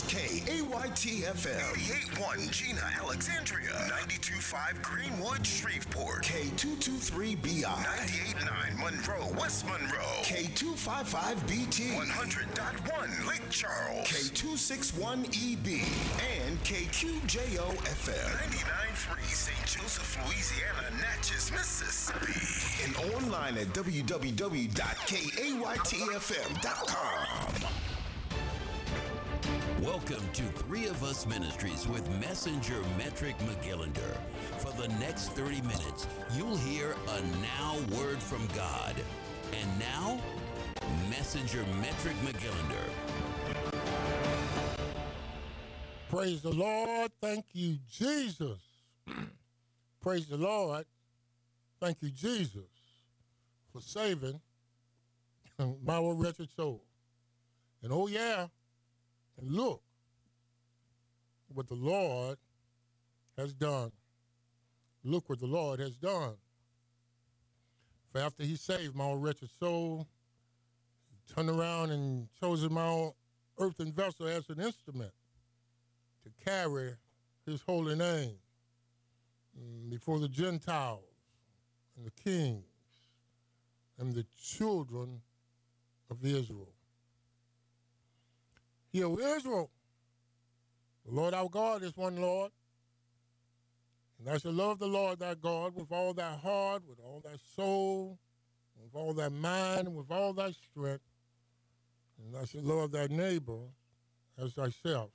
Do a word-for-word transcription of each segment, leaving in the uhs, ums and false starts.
K A Y T F M. eighty-eight point one Gina, Alexandria. ninety-two point five Greenwood, Shreveport. K two two three B I. ninety-eight point nine Monroe, West Monroe. K two five five B T. one hundred point one Lake Charles. K two six one E B. And K Q J O F M. ninety-nine point three Saint Joseph, Louisiana, Natchez, Mississippi. And online at w w w dot k a y t f m dot com. Welcome to Three of Us Ministries with Messenger Metric McGillinder. For the next thirty minutes, you'll hear a now word from God. And now, Messenger Metric McGillinder. Praise the Lord. Thank you, Jesus. Praise the Lord. Thank you, Jesus, for saving my wretched soul. And oh, yeah, and look what the Lord has done. Look what the Lord has done. For after he saved my wretched soul, he turned around and chosen my earthen vessel as an instrument to carry his holy name before the Gentiles and the kings and the children of Israel. Hear, Israel, the Lord our God is one Lord, and thou shalt love the Lord thy God with all thy heart, with all thy soul, with all thy mind, and with all thy strength, and thou shalt love thy neighbor as thyself.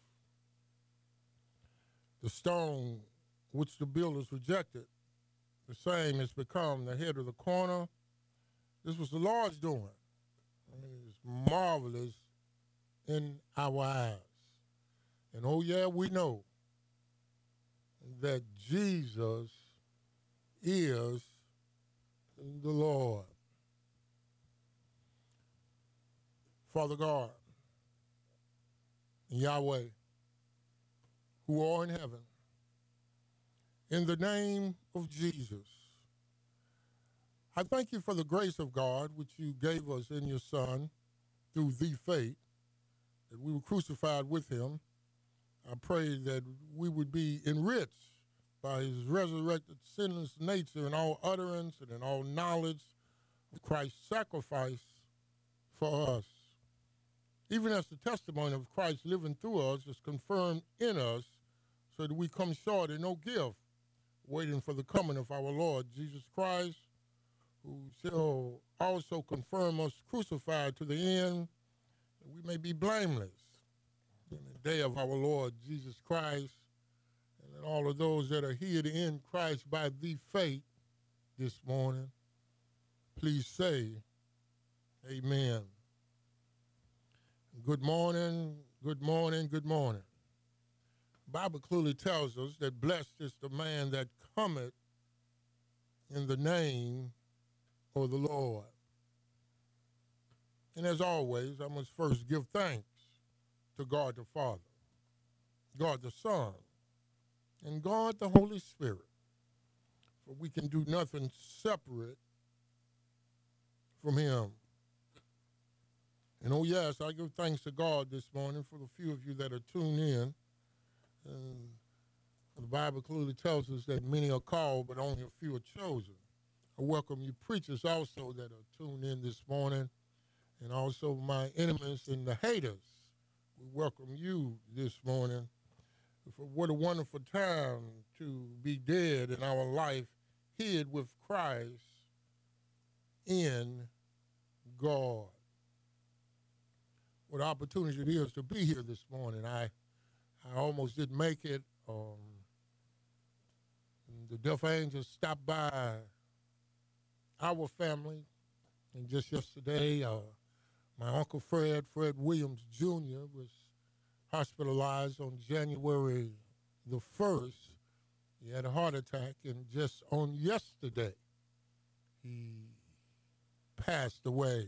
The stone which the builders rejected, the same has become the head of the corner. This was the Lord's doing. It is marvelous in our eyes. And oh yeah, we know that Jesus is the Lord. Father God, Yahweh, who are in heaven, in the name of Jesus, I thank you for the grace of God which you gave us in your Son through the faith, that we were crucified with him. I pray that we would be enriched by his resurrected sinless nature in all utterance and in all knowledge of Christ's sacrifice for us. Even as the testimony of Christ living through us is confirmed in us, so that we come short in no gift, waiting for the coming of our Lord Jesus Christ, who shall also confirm us crucified to the end, that we may be blameless in the day of our Lord Jesus Christ, and that all of those that are hid in Christ by the faith this morning, please say amen. Good morning, good morning, good morning. The Bible clearly tells us that blessed is the man that cometh in the name of the Lord. And as always, I must first give thanks to God the Father, God the Son, and God the Holy Spirit. For we can do nothing separate from him. And oh yes, I give thanks to God this morning for the few of you that are tuned in. And the Bible clearly tells us that many are called, but only a few are chosen. I welcome you preachers also that are tuned in this morning, and also my enemies and the haters. We welcome you this morning. For what a wonderful time to be dead in our life, hid with Christ in God. What opportunity it is to be here this morning. I I almost didn't make it. Um, the Death Angels stopped by our family, and just yesterday, uh, my Uncle Fred, Fred Williams Junior, was hospitalized on January the first. He had a heart attack, and just on yesterday, he passed away.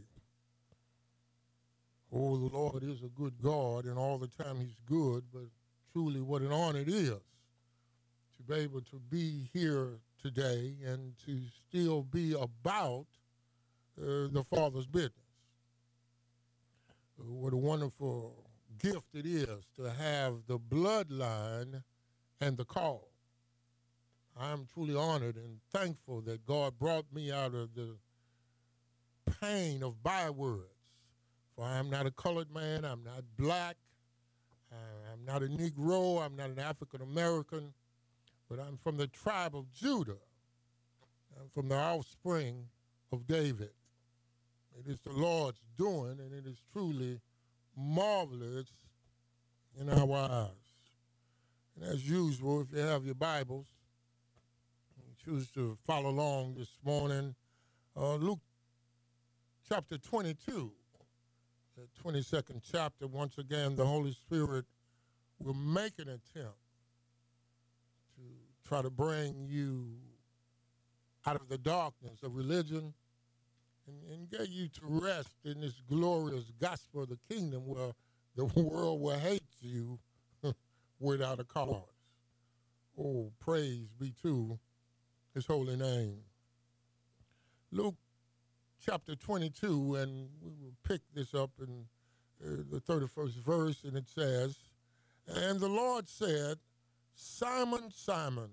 Oh, the Lord is a good God, and all the time he's good, but truly what an honor it is to be able to be here today and to still be about uh, the Father's business. Uh, what a wonderful gift it is to have the bloodline and the call. I am truly honored and thankful that God brought me out of the pain of bywords. For I am not a colored man, I'm not black, uh, I'm not a Negro, I'm not an African American, but I'm from the tribe of Judah. I'm from the offspring of David. It is the Lord's doing, and it is truly marvelous in our eyes. And as usual, if you have your Bibles, you choose to follow along this morning, uh, Luke chapter twenty-two, the twenty-second chapter. Once again, the Holy Spirit will make an attempt to try to bring you out of the darkness of religion and, and get you to rest in this glorious gospel of the kingdom where the world will hate you without a cause. Oh, praise be to his holy name. Luke chapter twenty-two, and we will pick this up in uh, the thirty-first verse, and it says, "And the Lord said, Simon, Simon,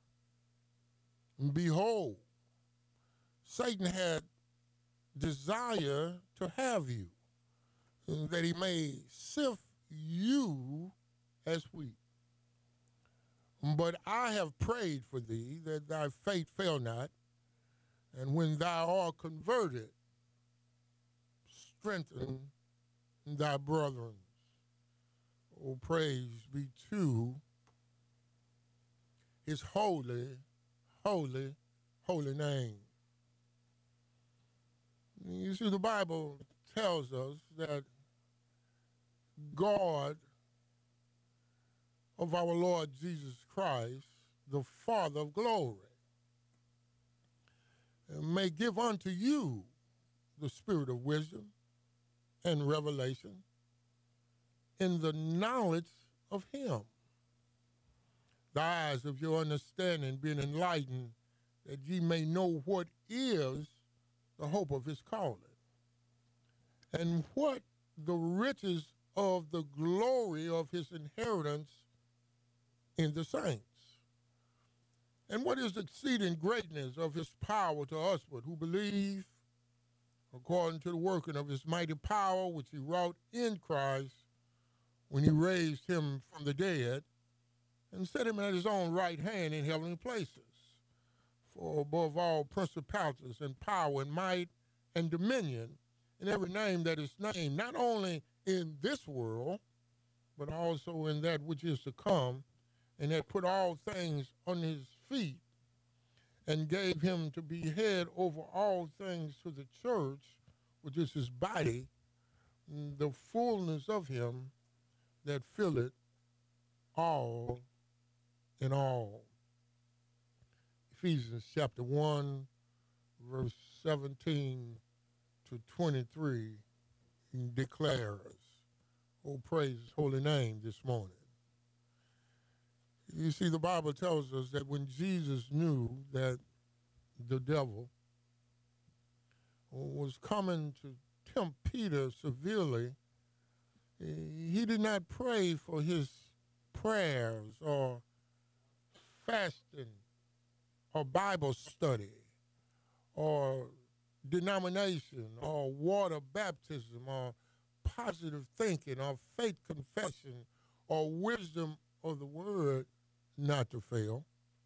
behold, Satan had desire to have you, that he may sift you as wheat. But I have prayed for thee, that thy faith fail not, and when thou art converted, strengthen thy brethren." Oh, praise be to his holy, holy, holy name. You see, the Bible tells us that God of our Lord Jesus Christ, the Father of glory, may give unto you the spirit of wisdom and revelation in the knowledge of him. The eyes of your understanding being enlightened, that ye may know what is the hope of his calling, and what the riches of the glory of his inheritance in the saints, and what is the exceeding greatness of his power to us but who believe, according to the working of his mighty power, which he wrought in Christ when he raised him from the dead and set him at his own right hand in heavenly places, for above all principalities and power and might and dominion and every name that is named, not only in this world, but also in that which is to come, and that put all things on his feet, and gave him to be head over all things to the church, which is his body, the fullness of him that filleth all in all. Ephesians chapter one, verse seventeen to twenty-three declares, oh, praise his holy name this morning. You see, the Bible tells us that when Jesus knew that the devil was coming to tempt Peter severely, he did not pray for his prayers or fasting or Bible study or denomination or water baptism or positive thinking or faith confession or wisdom of the word not to fail.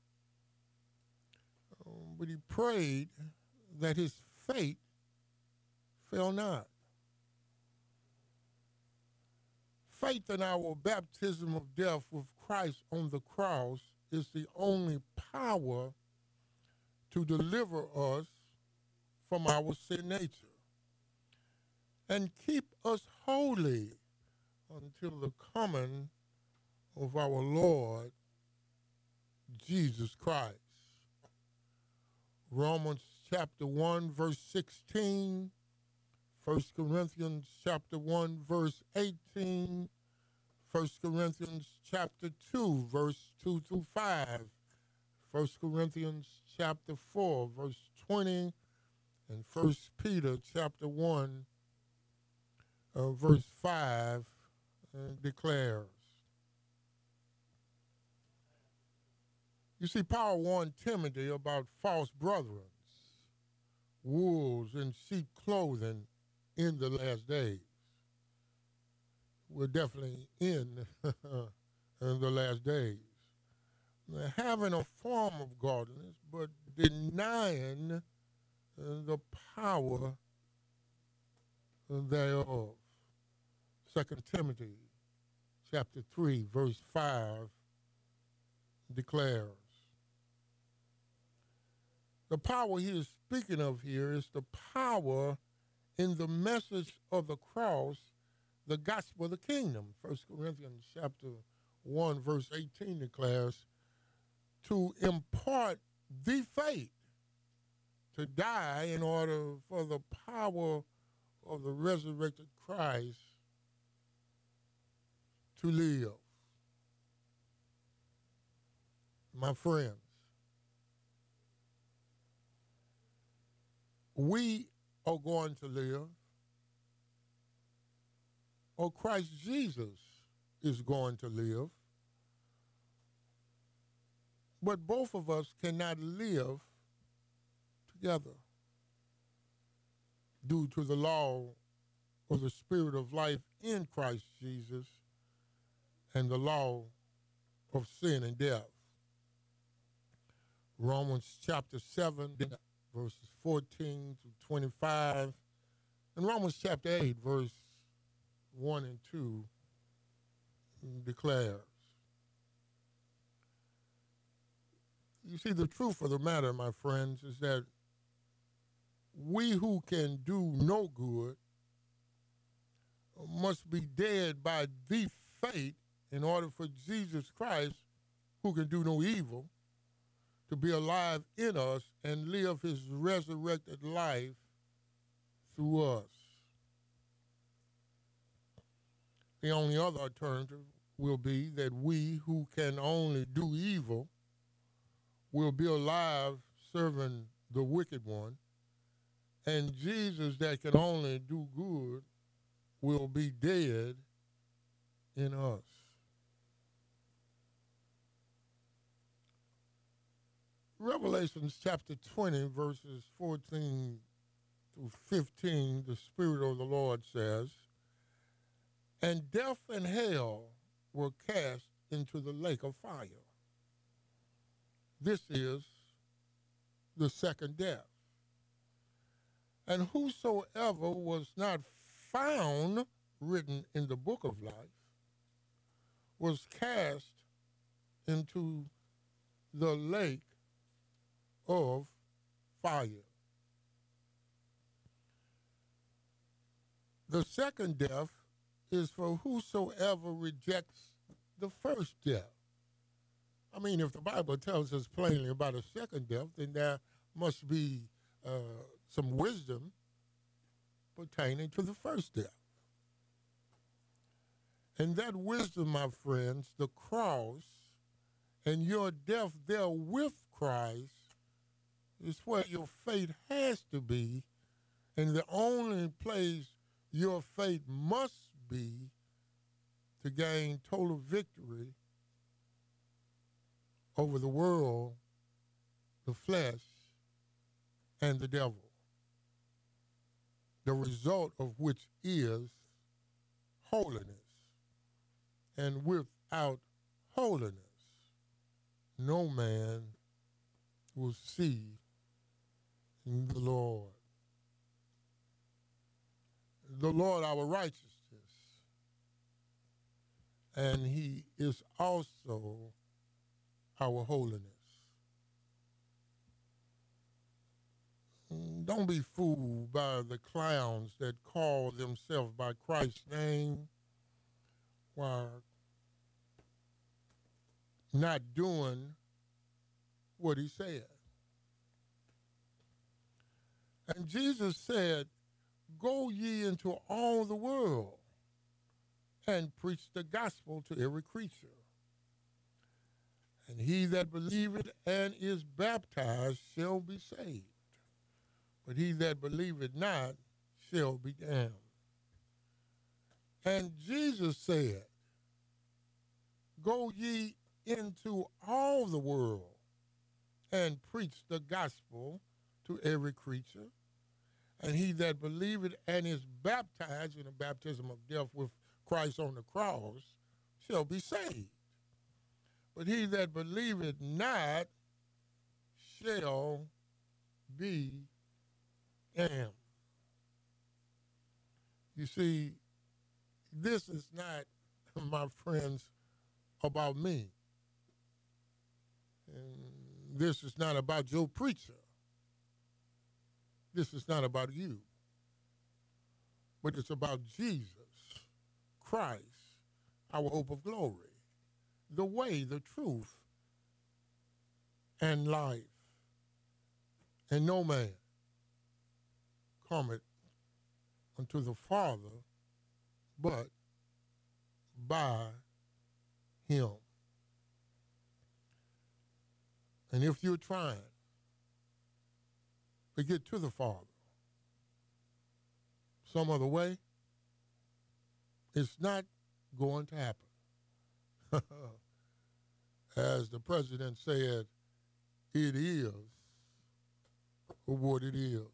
Um, but he prayed that his faith fail not. Faith in our baptism of death with Christ on the cross is the only power to deliver us from our sin nature and keep us holy until the coming of our Lord Jesus Christ. Romans chapter one, verse sixteen, First Corinthians chapter one, verse eighteen, First Corinthians chapter two, verse two through five, First Corinthians chapter four, verse twenty, and First Peter chapter one, uh, verse five uh, declares. You see, Paul warned Timothy about false brethren, wolves in sheep clothing in the last days. We're definitely in, in the last days. Having a form of godliness, but denying uh, the power thereof. Second Timothy chapter three, verse five declares. The power he is speaking of here is the power in the message of the cross, the gospel of the kingdom. First Corinthians chapter one, verse eighteen declares, to impart the faith, to die in order for the power of the resurrected Christ to live. My friends, we are going to live, or Christ Jesus is going to live, but both of us cannot live together due to the law of the Spirit of life in Christ Jesus and the law of sin and death. Romans chapter seven, verses fourteen to twenty-five, and Romans chapter eight, verse one and two declares. You see, the truth of the matter, my friends, is that we who can do no good must be dead by the faith in order for Jesus Christ, who can do no evil, to be alive in us and live his resurrected life through us. The only other alternative will be that we who can only do evil will be alive serving the wicked one, and Jesus that can only do good will be dead in us. Revelation chapter twenty, verses fourteen through fifteen, the Spirit of the Lord says, and death and hell were cast into the lake of fire. This is the second death. And whosoever was not found written in the book of life was cast into the lake of fire. The second death is for whosoever rejects the first death. I mean, if the Bible tells us plainly about a second death, then there must be uh, some wisdom pertaining to the first death. And that wisdom, my friends, the cross and your death there with Christ is where your faith has to be, and the only place your faith must be to gain total victory over the world, the flesh, and the devil, the result of which is holiness. And without holiness, no man will see the Lord. The Lord our righteousness, and he is also our holiness. Don't be fooled by the clowns that call themselves by Christ's name while not doing what he said. And Jesus said, go ye into all the world and preach the gospel to every creature. And he that believeth and is baptized shall be saved, but he that believeth not shall be damned. And Jesus said, go ye into all the world and preach the gospel to every creature. And he that believeth and is baptized in the baptism of death with Christ on the cross shall be saved. But he that believeth not shall be damned. You see, this is not, my friends, about me. And this is not about your preacher. This is not about you. But it's about Jesus Christ, our hope of glory, the way, the truth, and life. And no man cometh unto the Father but by him. And if you're trying to get to the Father some other way, it's not going to happen. As the president said, it is what it is.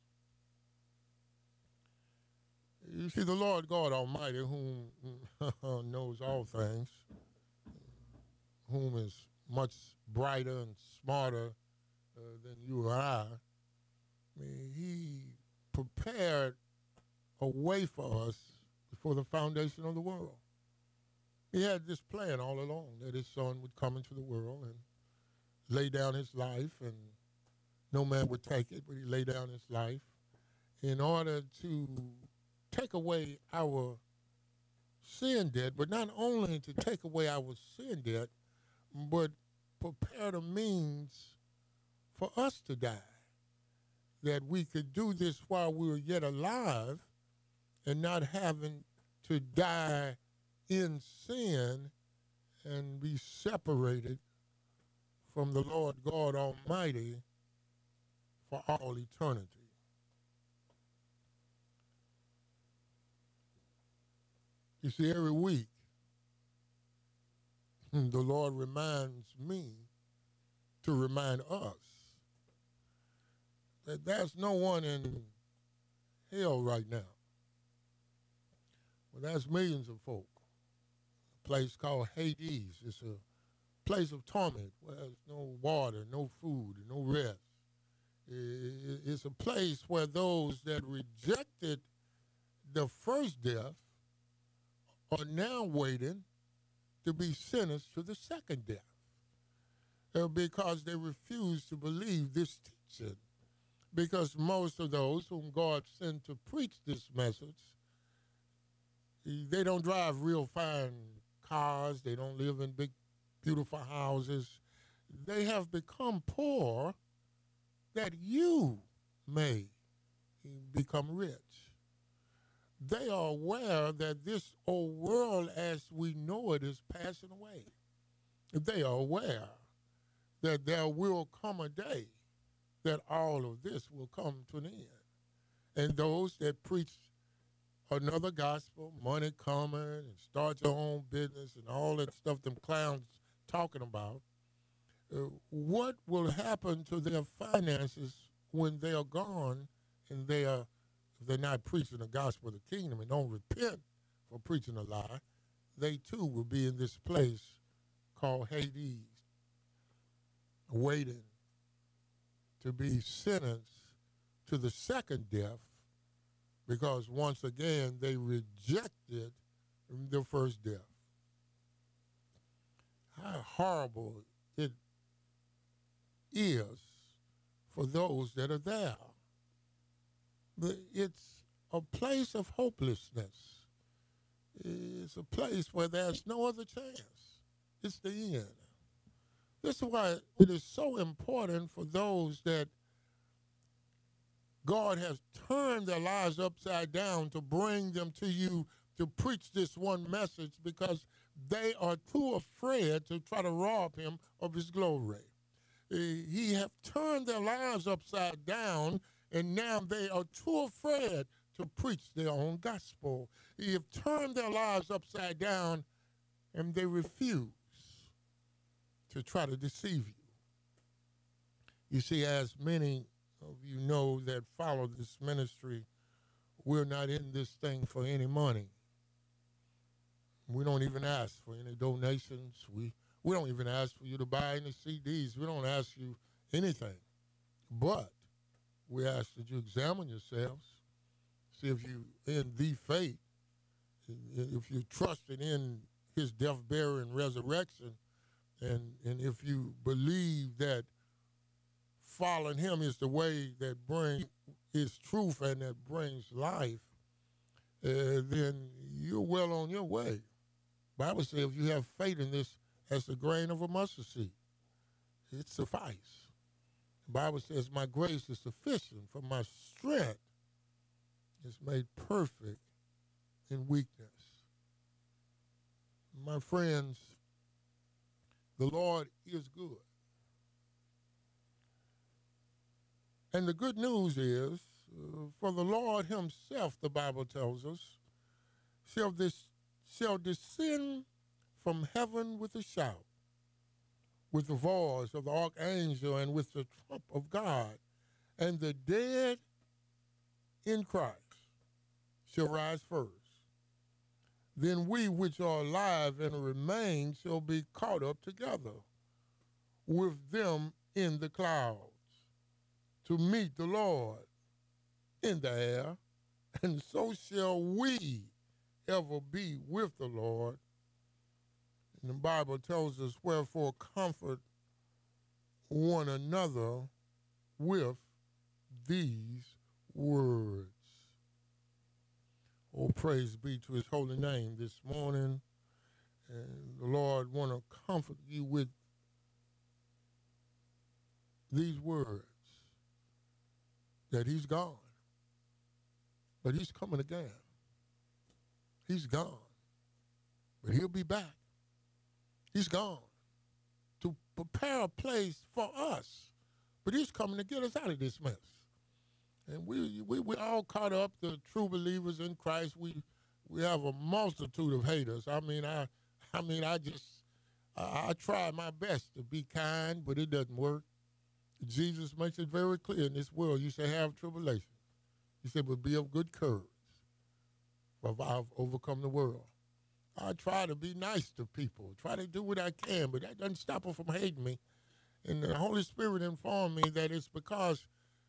You see, the Lord God Almighty, whom knows all things, whom is much brighter and smarter uh, than you or I, I mean, he prepared a way for us before the foundation of the world. He had this plan all along that his son would come into the world and lay down his life, and no man would take it, but he laid down his life in order to take away our sin debt, but not only to take away our sin debt, but prepare the means for us to die, that we could do this while we were yet alive and not having to die in sin and be separated from the Lord God Almighty for all eternity. You see, every week, the Lord reminds me to remind us that there's no one in hell right now. Well, there's millions of folk. A place called Hades. It's a place of torment where there's no water, no food, no rest. It's a place where those that rejected the first death are now waiting to be sentenced to the second death uh, because they refuse to believe this teaching. Because most of those whom God sent to preach this message, they don't drive real fine cars. They don't live in big, beautiful houses. They have become poor that you may become rich. They are aware that this old world as we know it is passing away. They are aware that there will come a day that all of this will come to an end. And those that preach another gospel, money coming, and start your own business and all that stuff them clowns talking about, uh, what will happen to their finances when they are gone and they are, if they're not preaching the gospel of the kingdom and don't repent for preaching a lie, they too will be in this place called Hades, waiting to be sentenced to the second death because once again they rejected the first death. How horrible it is for those that are there. It's a place of hopelessness. It's a place where there's no other chance. It's the end. This is why it is so important for those that God has turned their lives upside down to bring them to you to preach this one message, because they are too afraid to try to rob him of his glory. He have turned their lives upside down, and now they are too afraid to preach their own gospel. You've turned their lives upside down, and they refuse to try to deceive you. You see, as many of you know that follow this ministry, we're not in this thing for any money. We don't even ask for any donations. We, we don't even ask for you to buy any C Ds. We don't ask you anything. But we ask that you examine yourselves, see if you in the faith, if you trusted in his death, burial, and resurrection, and, and if you believe that following him is the way that brings is truth and that brings life, uh, then you're well on your way. Bible says if you have faith in this as the grain of a mustard seed, it suffices. The Bible says my grace is sufficient, for my strength is made perfect in weakness. My friends, the Lord is good. And the good news is, uh, for the Lord himself, the Bible tells us, shall, this, shall descend from heaven with a shout, with the voice of the archangel and with the trump of God, and the dead in Christ shall rise first. Then we which are alive and remain shall be caught up together with them in the clouds to meet the Lord in the air, and so shall we ever be with the Lord. And the Bible tells us, wherefore comfort one another with these words. Oh, praise be to his holy name this morning. And the Lord want to comfort you with these words, that he's gone, but he's coming again. He's gone, but he'll be back. He's gone to prepare a place for us, but he's coming to get us out of this mess. And we we we all caught up, the true believers in Christ. We we have a multitude of haters. I mean, I I mean, I just I, I try my best to be kind, but it doesn't work. Jesus makes it very clear in this world, you shall have tribulation. He said, but be of good courage, for I've overcome the world. I try to be nice to people, try to do what I can, but that doesn't stop them from hating me. And the Holy Spirit informed me that it's because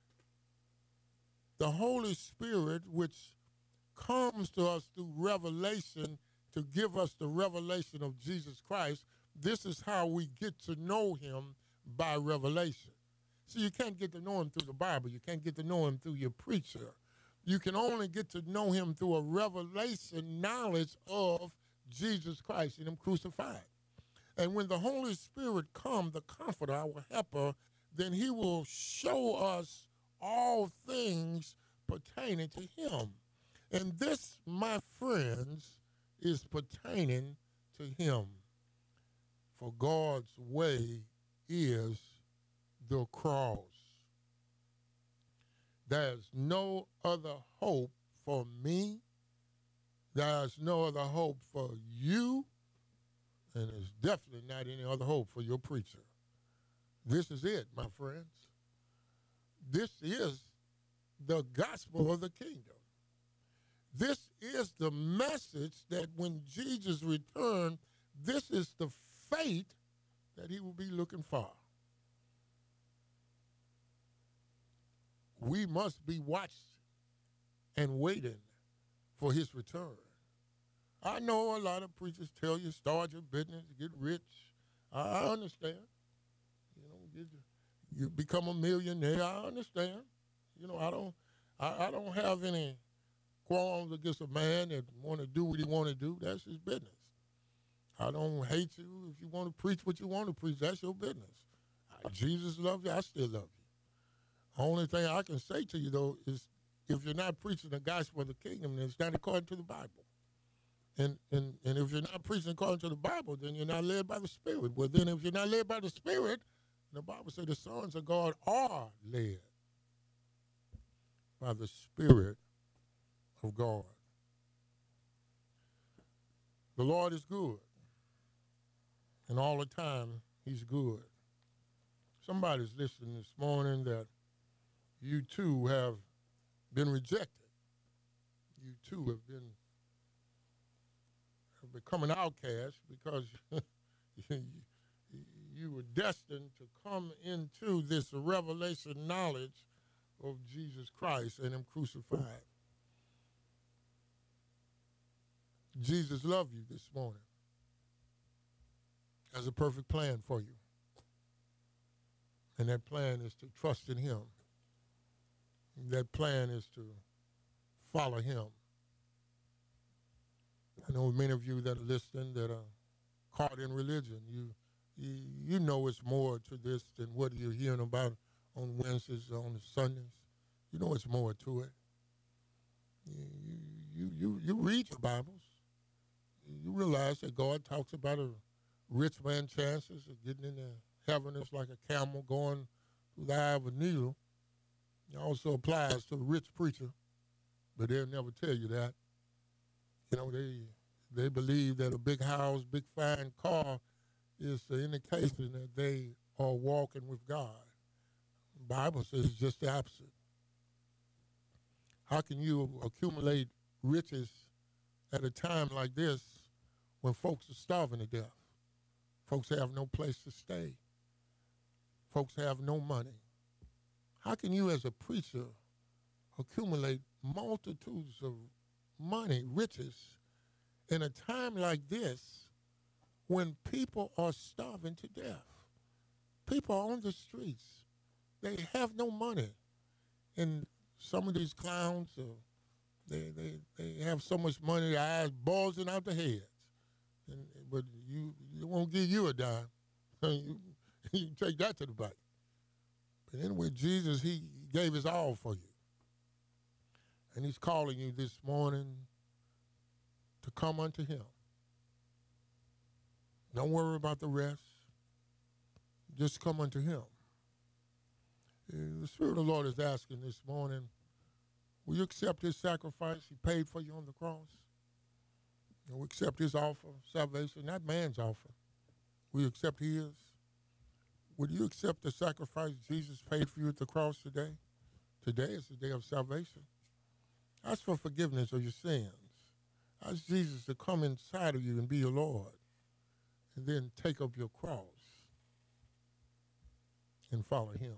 the Holy Spirit, which comes to us through revelation to give us the revelation of Jesus Christ, this is how we get to know him, by revelation. So you can't get to know him through the Bible. You can't get to know him through your preacher. You can only get to know him through a revelation knowledge of Jesus Christ and him crucified. And when the Holy Spirit comes, the comforter, our helper, then he will show us all things pertaining to him. And this, my friends, is pertaining to him. For God's way is the cross. There's no other hope for me. There's no other hope for you. And there's definitely not any other hope for your preacher. This is it, my friends. This is the gospel of the kingdom. This is the message that when Jesus returned, this is the fate that he will be looking for. We must be watching and waiting for his return. I know a lot of preachers tell you, start your business, get rich. I, I understand. You know, get, you become a millionaire. I understand. You know, I don't, I, I don't have any qualms against a man that want to do what he want to do. That's his business. I don't hate you. If you want to preach what you want to preach, that's your business. I, Jesus loves you. I still love you. Only thing I can say to you, though, is if you're not preaching the gospel of the kingdom, then it's not according to the Bible. And, and, and if you're not preaching according to the Bible, then you're not led by the Spirit. Well, then if you're not led by the Spirit, the Bible says the sons of God are led by the Spirit of God. The Lord is good, and all the time he's good. Somebody's listening this morning that you too have been rejected. You too have been have become an outcast because you, you were destined to come into this revelation knowledge of Jesus Christ and him crucified. Jesus loved you this morning. Has a perfect plan for you. And that plan is to trust in him. That plan is to follow him. I know many of you that are listening that are caught in religion. You, you, you know it's more to this than what you're hearing about on Wednesdays, on Sundays. You know it's more to it. You, you, you, you read your Bibles. You realize that God talks about a rich man's chances of getting into heaven is like a camel going through the eye of a needle. It also applies to a rich preacher, but they'll never tell you that. You know, they they believe that a big house, big fine car is the indication that they are walking with God. The Bible says it's just the opposite. How can you accumulate riches at a time like this when folks are starving to death? Folks have no place to stay. Folks have no money. How can you as a preacher accumulate multitudes of money, riches, in a time like this when people are starving to death? People are on the streets. They have no money. And some of these clowns, uh, they, they, they have so much money, their eyes bulging out their heads. And, but you, you won't give you a dime. you, you take that to the bank. But anyway, Jesus, he gave his all for you. And he's calling you this morning to come unto him. Don't worry about the rest. Just come unto him. The Spirit of the Lord is asking this morning, will you accept his sacrifice? He paid for you on the cross. Will you accept his offer of salvation, not man's offer? Will you accept his? Would you accept the sacrifice Jesus paid for you at the cross today? Today is the day of salvation. Ask for forgiveness of your sins. Ask Jesus to come inside of you and be your Lord. And then take up your cross and follow him.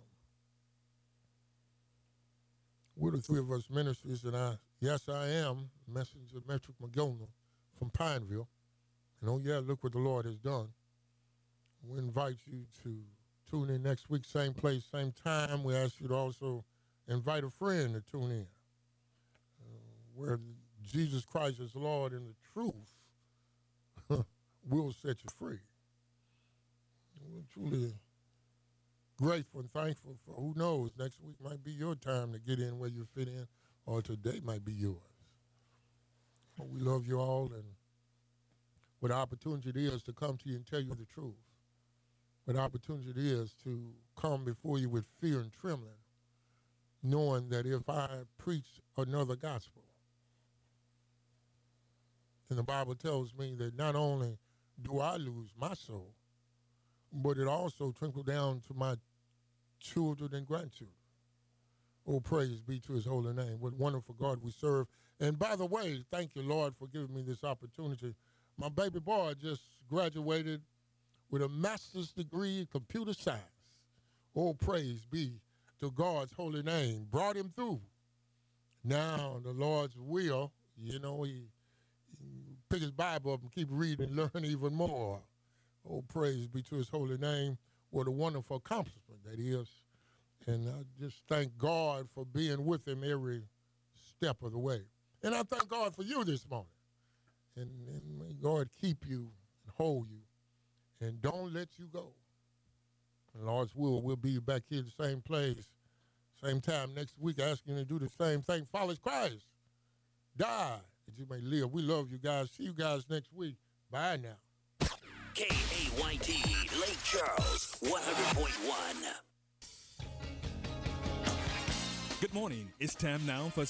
We're the Three of Us Ministries, and I, yes, I am Messenger Metric McGillner from Pineville. And oh, yeah, look what the Lord has done. We invite you to tune in next week, same place, same time. We ask you to also invite a friend to tune in, uh, where Jesus Christ is Lord and the truth will set you free. We're truly grateful and thankful for, who knows, next week might be your time to get in where you fit in, or today might be yours. But we love you all, and what opportunity it is to come to you and tell you the truth. What opportunity it is to come before you with fear and trembling, knowing that if I preach another gospel, then the Bible tells me that not only do I lose my soul, but it also trickled down to my children and grandchildren. Oh, praise be to his holy name. What wonderful God we serve. And by the way, thank you, Lord, for giving me this opportunity. My baby boy just graduated with a master's degree in computer science. Oh, praise be to God's holy name. Brought him through. Now, the Lord's will, you know, he, he pick his Bible up and keep reading and learn even more. Oh, praise be to his holy name. What a wonderful accomplishment that is. And I just thank God for being with him every step of the way. And I thank God for you this morning. And, and may God keep you and hold you and don't let you go. And Lord's will, we'll be back here the same place, same time next week, asking you to do the same thing. Follow Christ. Die that you may live. We love you guys. See you guys next week. Bye now. K A Y T, Lake Charles, one hundred point one. Good morning. It's time now for